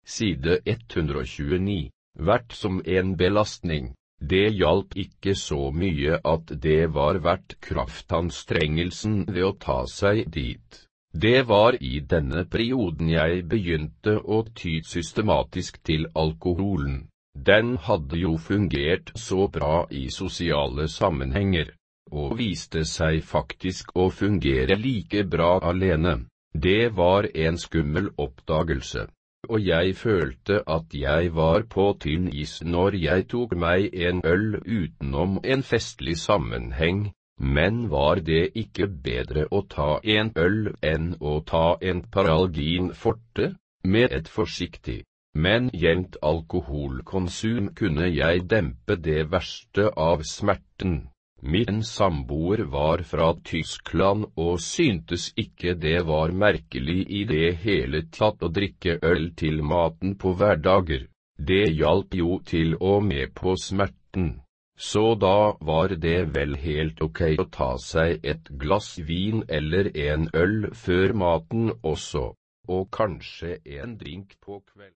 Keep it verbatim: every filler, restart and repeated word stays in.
side ett hundre og tjueni, vært som en belastning. Det hjalp ikke så mye at det var verdt kraftanstrengelsen ved å ta seg dit. Det var i denne perioden jeg begynte å ty systematisk til alkoholen. Den hadde jo fungert så bra i sosiale sammenhenger, og viste seg faktisk å fungere like bra alene. Det var en skummel oppdagelse. Og jeg følte at jeg var på tynn is når jeg tok meg en øl utenom en festlig sammenheng, men var det ikke bedre å ta en øl enn å ta en Paralgin forte? Med et forsiktig, men jevnt alkoholkonsum kunne jeg dempe det verste av smerten. Min samboer var fra Tyskland og syntes ikke det var merkelig i det hele tatt å drikke øl til maten på hverdager. Det hjalp jo til og med på smerten. Så da var det vel helt ok å ta seg et glass vin eller en øl før maten også, og kanskje en drink på kveld.